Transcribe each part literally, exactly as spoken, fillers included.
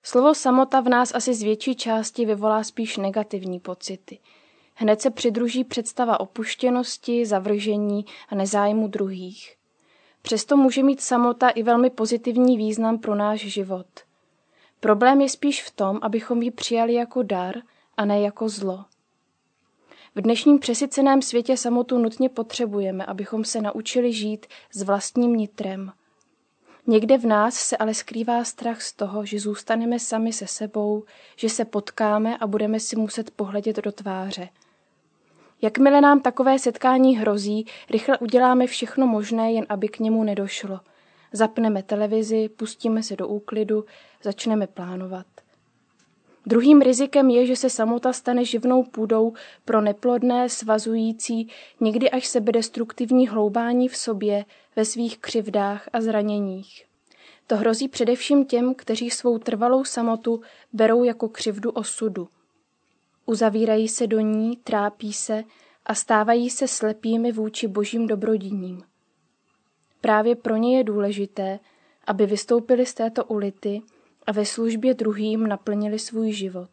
Slovo samota v nás asi z větší části vyvolá spíš negativní pocity. Hned se přidruží představa opuštěnosti, zavržení a nezájmu druhých. Přesto může mít samota i velmi pozitivní význam pro náš život. Problém je spíš v tom, abychom ji přijali jako dar a ne jako zlo. V dnešním přesyceném světě samotu nutně potřebujeme, abychom se naučili žít s vlastním nitrem. Někde v nás se ale skrývá strach z toho, že zůstaneme sami se sebou, že se potkáme a budeme si muset pohledět do tváře. Jakmile nám takové setkání hrozí, rychle uděláme všechno možné, jen aby k němu nedošlo. Zapneme televizi, pustíme se do úklidu, začneme plánovat. Druhým rizikem je, že se samota stane živnou půdou pro neplodné, svazující, někdy až sebedestruktivní hloubání v sobě, ve svých křivdách a zraněních. To hrozí především těm, kteří svou trvalou samotu berou jako křivdu osudu. Uzavírají se do ní, trápí se a stávají se slepými vůči božím dobrodiním. Právě pro ně je důležité, aby vystoupili z této ulity a ve službě druhým naplnili svůj život.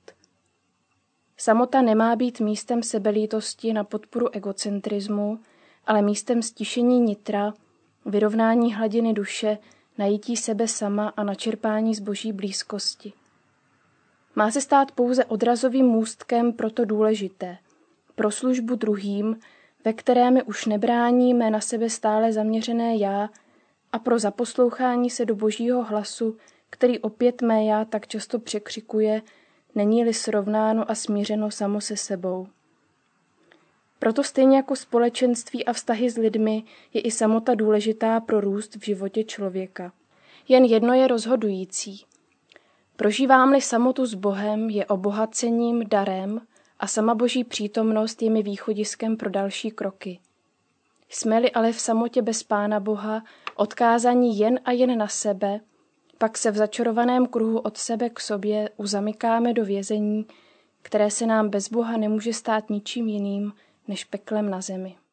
Samota nemá být místem sebelítosti na podporu egocentrismu, ale místem stišení nitra, vyrovnání hladiny duše, najítí sebe sama a načerpání z boží blízkosti. Má se stát pouze odrazovým můstkem pro to důležité, pro službu druhým, ve které mi už nebráníme na sebe stále zaměřené já a pro zaposlouchání se do božího hlasu, který opět mé já tak často překřikuje, není-li srovnáno a smířeno samo se sebou. Proto stejně jako společenství a vztahy s lidmi je i samota důležitá pro růst v životě člověka. Jen jedno je rozhodující. Prožívám-li samotu s Bohem, je obohacením, darem a sama boží přítomnost je mi východiskem pro další kroky. Jsme-li ale v samotě bez Pána Boha, odkázaní jen a jen na sebe, pak se v začarovaném kruhu od sebe k sobě uzamykáme do vězení, které se nám bez Boha nemůže stát ničím jiným než peklem na zemi.